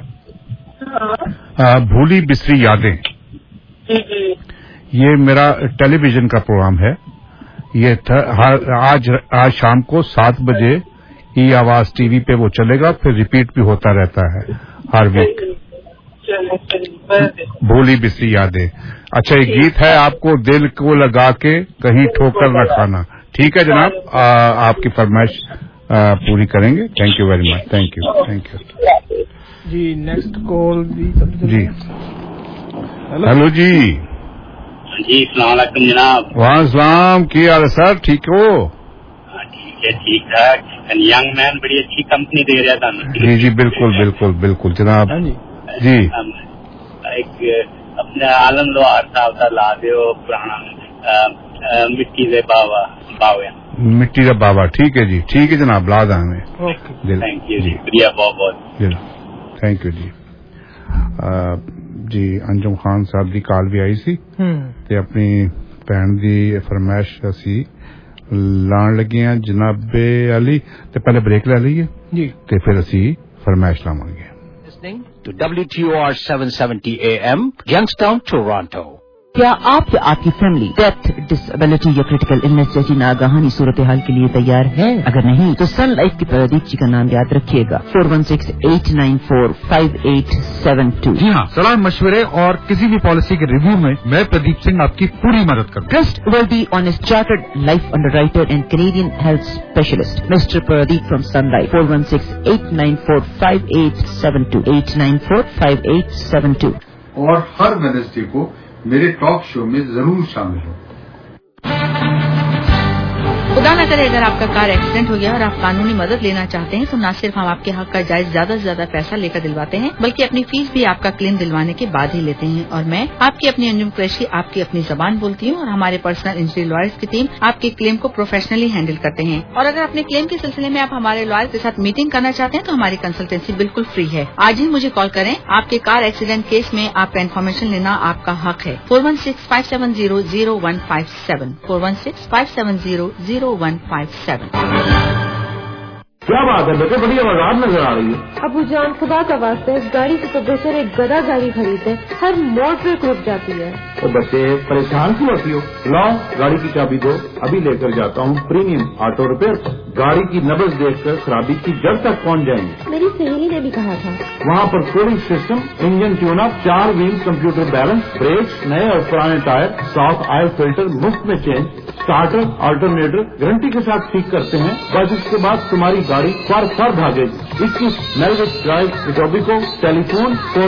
भूली बिसरी यादें, जी जी, ये मेरा टेलीविजन का प्रोग्राम है, ये आज शाम को 7 बजे ई आवाज टीवी पे वो चलेगा, फिर रिपीट भी होता रहता है हर वीक। भूली बिसरी यादें। अच्छा ये गीत है, आपको दिल को लगा के कहीं ठोकर न खाना, ठीक है जनाब, आपकी फरमाइश पूरी करेंगे। Thank you very much, thank you जी। नेक्स्ट कॉल जी। हेलो जी। जी सलाम जनाब। वाह सलाम, की हाल है सर, ठीक हो? ठीक है, ठीक ठाक, यंग मैन बड़ी अच्छी कंपनी दे रहा था। जी जी बिल्कुल बिल्कुल बिल्कुल जनाब जी। एक अपने आलम लोहार साहब का ला दो पुराना मिट्टी दे बावे, मिट्टी का बाबा, ठीक है जी, ठीक है जनाब, ला दा हमें। थैंक यू जी, शुक्रिया बहुत बहुत, थैंक यू जी। जी अंजुम खान साहब की कॉल भी आई सी ते अपनी भैन की फरमाइश असी लाण लगे हैं जनाबे अली, ते पहले ब्रेक ले लीए जी, ते फिर असी फरमाइश लावांगे। To WTOR 770 AM, Youngstown, Toronto. क्या आप या आपकी फैमिली डेथ, डिसेबिलिटी या क्रिटिकल इलनेस जैसी नागाहानी सूरत हाल के लिए तैयार है? अगर नहीं तो सन लाइफ की प्रदीप जी का नाम याद रखिएगा, 4168945872। जी हाँ, सलाह मशवरे और किसी भी पॉलिसी के रिव्यू में मैं प्रदीप सिंह आपकी पूरी मदद करूँ। Trustworthy, honest, chartered life underwriter and Canadian health specialist, Mr. Pradeep from Sun Life, 416-894-5872, 894-5872। और हर वेडनेसडे को मेरे टॉक शो में जरूर शामिल हो। खुदा न करें, अगर आपका कार एक्सीडेंट हो गया और आप कानूनी मदद लेना चाहते हैं तो न सिर्फ हम आपके हक का जायज ज्यादा से ज्यादा पैसा लेकर दिलवाते हैं, बल्कि अपनी फीस भी आपका क्लेम दिलवाने के बाद ही लेते हैं। और मैं आपकी अपनी अंजुम कुरैशी आपकी अपनी जबान बोलती हूँ और हमारे पर्सनल इंजरी लॉयर्स की टीम आपके क्लेम को प्रोफेशनली हैंडल करते हैं। और अगर अपने क्लेम के सिलसिले में आप हमारे लॉयर के साथ मीटिंग करना चाहते हैं तो हमारी कंसल्टेंसी बिल्कुल फ्री है। आज ही मुझे कॉल करें। आपके कार एक्सीडेंट केस में आपका इन्फॉर्मेशन लेना आपका हक है। 416-570-0157 416-570-0157। क्या बात है बेटे, बड़ी आवाज नजर आ रही है। अबू जान खुदा का वास्ते इस गाड़ी से तो बेहतर एक गधा गाड़ी खरीदे, हर मोड़ पे रुक जाती है। तो बच्चे परेशान क्यों होती हो? लाओ गाड़ी की चाबी दो, अभी लेकर जाता हूँ प्रीमियम ऑटो रिपेयर। गाड़ी की नब्ज देखकर खराबी की जड़ तक पहुँच जाएंगे। मेरी सहेली ने भी कहा था। वहाँ पर cooling system, engine tune up, 4 wheel computer balance, brakes, नए और पुराने टायर, साफ ऑयल फिल्टर मुफ्त में चेंज, स्टार्टर अल्टरनेटर गारंटी के साथ ठीक करते हैं। बस इसके बाद तुम्हारी गाड़ी फर भागेगी। 21 मेलविच ड्राइव, इटोबिको। टेलीफोन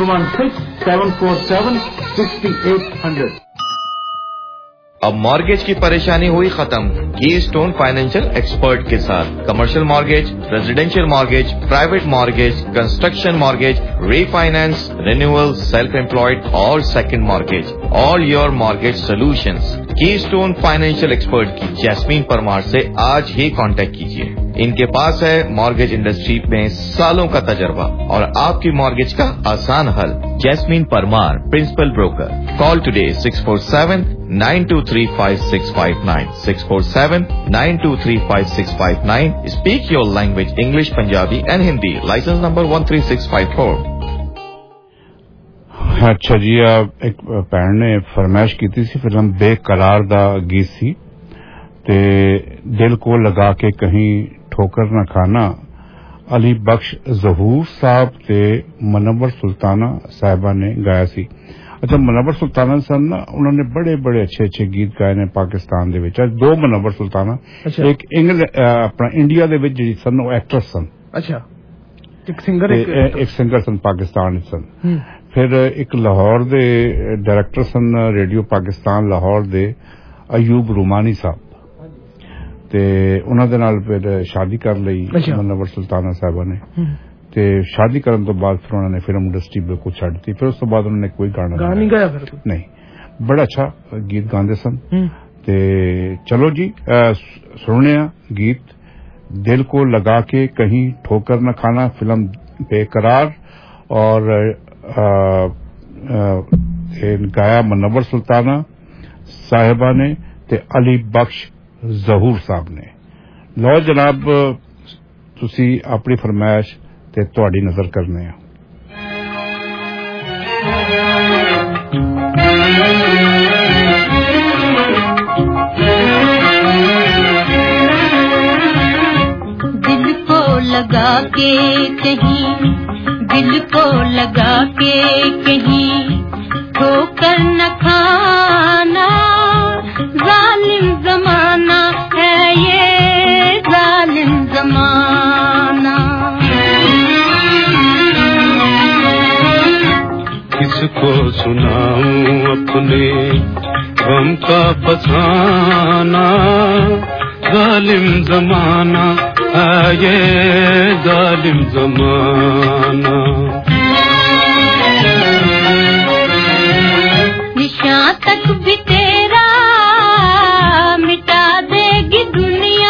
416-747-6800। अब मॉर्गेज की परेशानी हुई खत्म कीस्टोन फाइनेंशियल एक्सपर्ट के साथ। Commercial mortgage, residential mortgage, private mortgage, construction mortgage, refinance, renewal, self employed और second mortgage, all your mortgage solutions. Keystone financial expert की जैस्मीन परमार से आज ही कांटेक्ट कीजिए। इनके पास है मॉर्गेज इंडस्ट्री में सालों का तजर्बा और आपकी मॉर्गेज का आसान हल। Jasmine Parmar, principal broker. Call today 647-923-5659 647-923-5659। Speak your language English, Punjabi and Hindi. Licence number 13654। अच्छा जी, एक भैन ने फरमाइश की थी फिल्म बेकरार दा गीत सी ते दिल को लगा के कहीं ठोकर न खाना। अली बख्श जहूर साहब ते मनव्वर सुल्ताना साहिबा ने गाया सी। अच्छा, मनव्वर सुल्ताना सन ना, उन्होंने बड़े बड़े अच्छे गीत गाए ने पाकिस्तान दे विच। दो मनव्वर सुल्ताना, एक अपना इंडिया दे विच जी सन, एक्ट्रेस सन। अच्छा, एक सिंगर सन पाकिस्तान सन। फिर एक लाहौर दे डायरेक्टर सन रेडियो पाकिस्तान लाहौर दे अयूब रूमानी साहब ते उन्हां दे नाल फिर शादी कर लई मनव्वर सुल्ताना साहिबा ने। ते शादी करन तो बाद फिर उन्होंने फिल्म इंडस्ट्री बिल्कुल छड्ड दी। फिर उस तो बाद उन्होंने कोई गाना नहीं गाया। फिर नहीं, बड़ा अच्छा गीत गांदे सन। ते चलो जी सुनने गीत दिल को लगा के कहीं ठोकर न खाना, फिल्म बेकरार, और गाया मनव्वर सुल्ताना साहिबा ने ते अली बख्श जहूर साहब ने। लो जनाब, तुसी अपनी फरमाइश ते तुहाडी नजर करने हैं। दिल को लगा के कहीं, दिल को लगा के कहीं ठोकर न खाना। जालिम जमाना है ये, जालिम जमाना। किसको सुनाऊं अपने गम का बसाना। जालिम जमाना है ये, जालिम जमाना। निशान तक भी तेरा मिटा देगी दुनिया।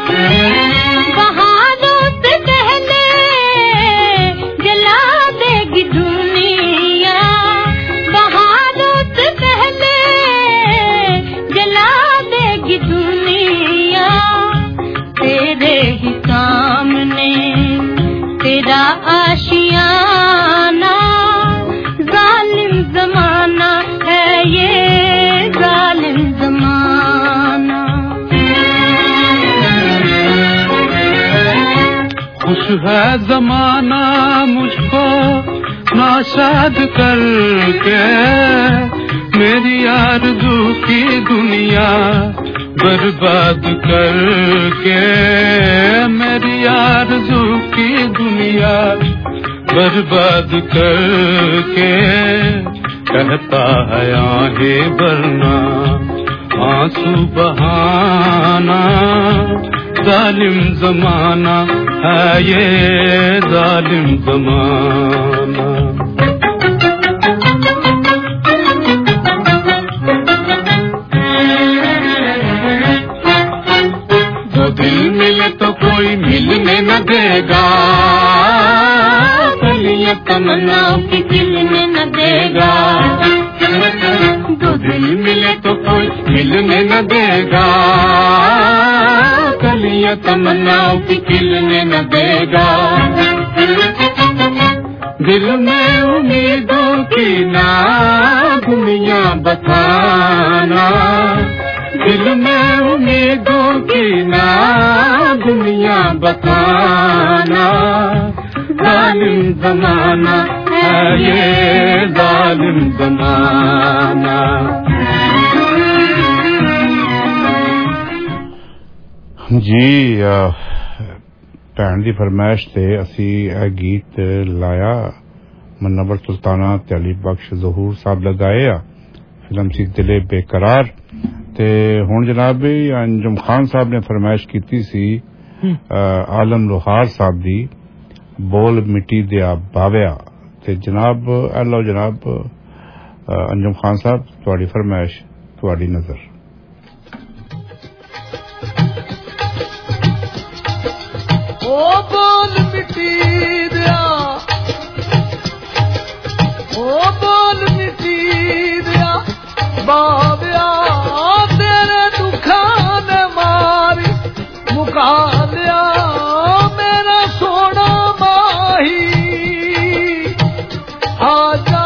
बहारों से पहले जला देगी दुनिया। बहारों से पहले जला देगी दुनिया। तेरे ही सामने तेरा आशियाना। जालिम जमाना है ये, जालिम जमाना। खुश है जमाना मुझको नाशाद करके। मेरी आरज़ू की दुनिया बर्बाद करके। मेरी आरज़ू की दुनिया बर्बाद करके। कहता है आहें भरना आंसू बहाना, जालिम जमाना है ये जालिम जमाना। दो दिल मिले तो कोई मिलने न देगा, कलियां तमन्नाओं की खिलने न देगा। दो दिल मिले तो कोई मिलने न देगा, कलियां तमन्नाओं की खिलने न देगा। दिल में उम्मीदों की ना दुनिया बताना, दिल में उम्मीदों की ना दुनिया बताना। जालिम जमाना है ये जालिम जमाना। जी भैन दी फरमाइश ते असी गीत लाया मुनव्वर सुल्ताना ते अली बख्श ज़हूर साहब लगाए आ। फिल्म सी दिले बेकरार ते हुण जनाब अंजुम खान साहब ने फरमाइश की सी आलम लोहार साहब दी बोल मिट्टी दिया बाव्या। ते जनाब अल्लाह जनाब अंजुम खान साहब तुहाडी फरमाइश तुहाडी नजर। ओ बोल मिट्टी दिया, ओ बोल मिट्टी दिया बाव्या, तेरे दुखां ने मारी मुका लिया मेरा सोना माही। आजा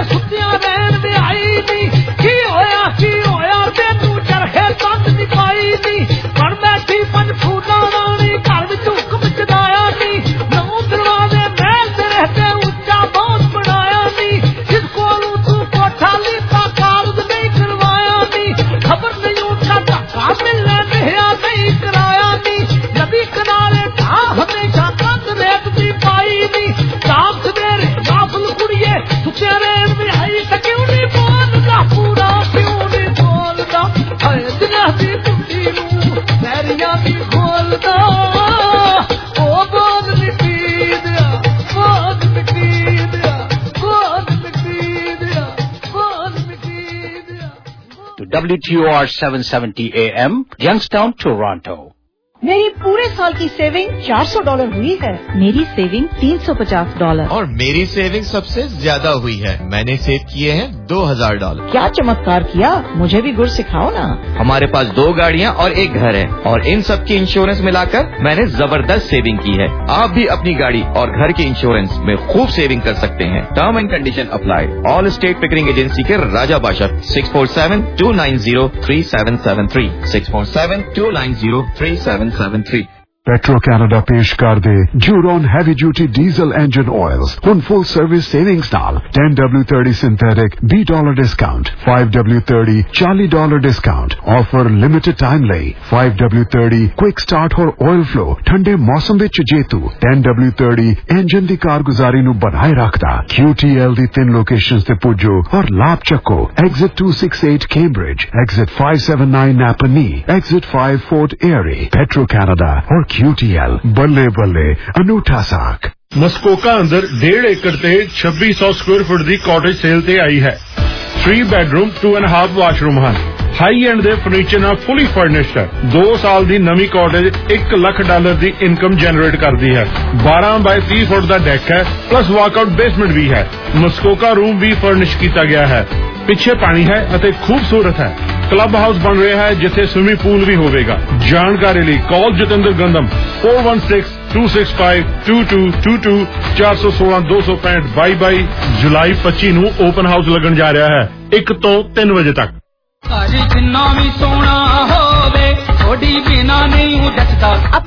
सुतियां रहन दे आई नी की होया तेनू चरखे तंद नी पाई नी बन बैठी पंज फूलां रानी घर विच हुक्म चलाया नी नौ दरवाजे महल ते रहते उच्चा बहुत बनाया नी जिस कोलू तू कोठा लीता कागज नहीं करवाया नी खबर नहीं उनका धक्का मिलने दिया नहीं कराया नी नदी किनारे था हमेशा कंद रेत दी पाई नी शाम सवेरे गाफल कुड़िए सुत्या रहन दी आई ते क्यों नहीं बोलदा पूरा क्यों नहीं बोलदा हाय दिना दी कुड़ी नू पैरियां दी खोलदा ओ बोल मिटी दिया बोल मिटी दिया बोल मिटी दिया बोल मिटी दिया To WTOR 770 AM, Youngstown, Toronto. मेरी पूरे साल की सेविंग $400 हुई है। मेरी सेविंग $350 और मेरी सेविंग सबसे ज्यादा हुई है। मैंने सेव किए हैं $2000। क्या चमत्कार किया, मुझे भी गुर सिखाओ ना। हमारे पास 2 गाड़ियाँ और 1 घर है और इन सब की इंश्योरेंस मिलाकर मैंने जबरदस्त सेविंग की है। आप भी अपनी गाड़ी और घर के इंश्योरेंस में खूब सेविंग कर सकते हैं। Term and condition apply. Allstate Pickering agency के राजा बादशाह 647-290-3773 647-290-3773। Petro Canada पेश कर दे Juron Heavy Duty Diesel Engine Oils on full service savings नाल $10W30 synthetic $20 discount $5W30 $40 discount offer limited time लई $5W30 quick start और oil flow ठंडे मौसम विच जेतू $10W30 engine दी कारगुजारी नु बनाए रखदा QTL दी 3 लोकेशंस ते पुजो और लाभ चको exit 268 Cambridge exit 579 Napanee exit 5 Fort Erie Petro Canada और QTL बल्ले बल्ले अनूठा साख मस्कोका अंदर 1.5 एकड़ ते 2600 स्क्वायर फुट दी कॉटेज सेल ते आई है 3 बेडरूम 2.5 वाशरूम ਹਨ हाई एंड दे फर्नीचर ਨਾਲ फुली फर्निश्ड है 2 साल दी नवी कॉटेज $1 लाख दी इनकम जनरेट करती है 12 बाय 30 फुट ਦਾ डेक है प्लस वॉकआउट बेसमेंट भी है मस्कोका रूम भी फर्निश किया गया है पीछे पानी है अते खूबसूरत है क्लब हाउस बन रहा है जिथे स्विमिंग पूल भी होगा जानकारी लिए कॉल जितेंद्र गंदम 4162652222 416-265 22 जुलाई 25 ਨੂੰ ओपन हाउस लगन जा रहा है 1 ਤੋਂ 3 बजे तक जिन्ना भी सोना होवे थोड़ी बिना नहीं जचदा।